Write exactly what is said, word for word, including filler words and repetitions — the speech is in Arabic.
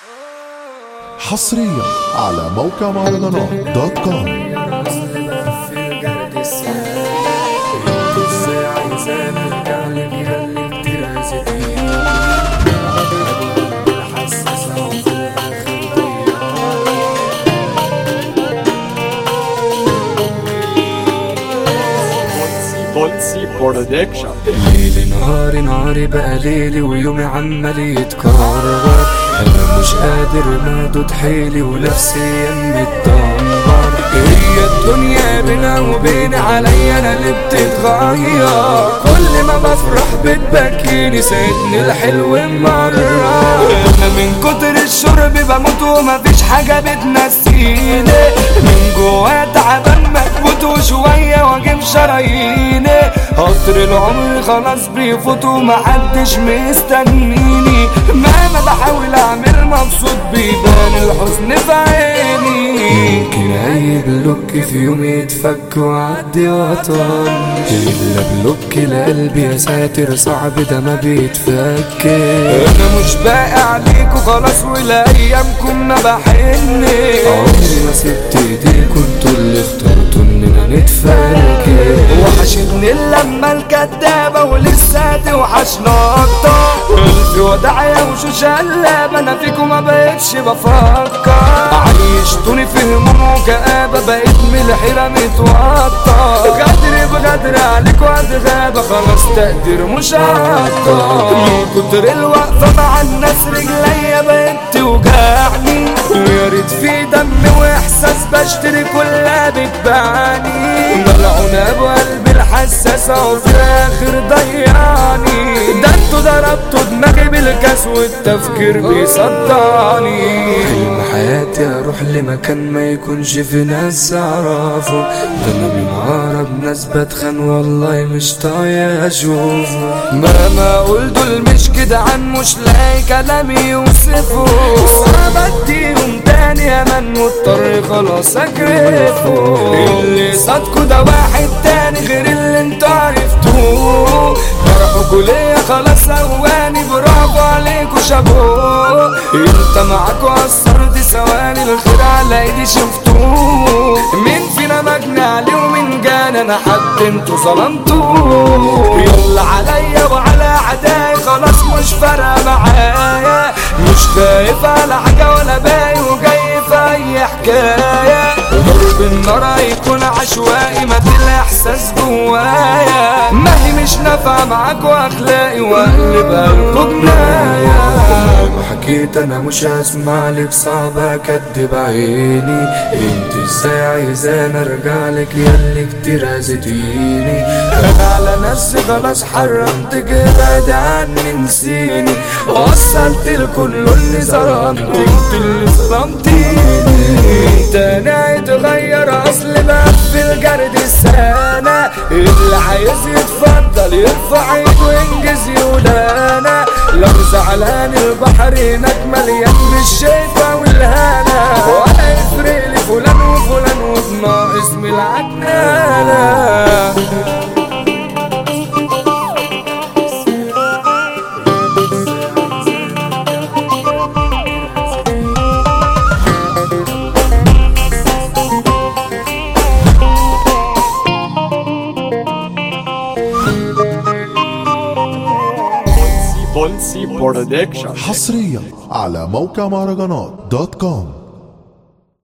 حصريا على موقع مهرجانات دوت كوم. ليلي نهاري نهاري بقى ليلي ويومي عمال يتكرر. انا مش قادر مادود حيلي ونفسي متدمر. هي الدنيا بينا وبين عليا انا اللي بتتغير. كل ما بفرح بتبكيني سيدني الحلو مرة. انا من كتر الشرب بموت ومفيش حاجة بتنسيني. من جوا تعبان مكبوت وشوية واجيب شراييني. قطر العمر خلاص بيفوت ومحدش مستنيني. مهما بحاول اعمل مبسوط بيبان الحزن في عيني. ممكن اي بلوك في يوم يتفك وعدي وطن. الا بلوك لقلبي يا ساتر صعب ده ما بيتفك. انا مش باقي عليكوا خلاص ولايامكم ما بحن. عمري ما سبت ايديكوا انتوا اللي اخترتوا اننا نتفرق. وحشتني اللمة الكدابة ولسه توحشنا اكتر. قلبي وداعية وشوش قلابة انا فيكم ما بقتش بفكر. عيشتوني في هموم وكآبة بقيت من الحيرة متوتر. غدر بغدر عليكوا اتغابة خلاص تقدير مش هقدر. من كتر الوقفة مع الناس رجليا بقت توجعني. ويا ريت في دم واحساس بشتري كلها بتبعني. ملعون ابو قلبي الحساسة وفي الاخر ضيعني. ده انتوا ضربتوا دماغي بالكاس والتفكير بيصدعني. حلم حياتي اروح لمكان ما يكونش في ناس اعرفه. ده انا من اقرب ناس بتخان والله مش طايق اشوفه. مهما اقول دول مش كده عن مش لاقي كلام يوصفه. صعب اديهم تاني امان مضطر خلاص اكرفه. اللي صادكوا ده واحد تاني غير اللي انتوا عرفتوه. فرحكوا ليا خلاص هواني برافو عليكوا شابوه. انت معاكوا قصرت ثواني الخير على ايدي شفتوه. مين فينا مجني عليه ومين جانا انا حد انتوا ظلمتوه. يلا عليا وعلى عداي خلاص مش فارقه معايا. مش خايف على حاجه ولا باقي وجاي في اي حكايه. ضرب النار هيكون عشوائي ما الاحساس جوايا. ما هي مش نافعه معاكوا اخلاقي واقلبها لكوا جنايه. حكيت انا مش هسمع لك صعب اكدب عيني. انت ازاي عايزاني ارجع لك ياللي كتير اذيتيني. انا على نفسي خلاص حرمتك ابعد عني نسيني. وصلت لكل اللي ظلمتك انت اللي ظلمتيني. تاني اتغير اصل بقفل جرد السنة. اللي عايز يتفضل يرفع ايده وينجز يولانا. لو زعلان البحر هناك مليان بالشيفة والهنا. ولا يفرق لي فلان وفلان وبناقص من العجنانة. حصريا على موقع مهرجانات دوت كوم.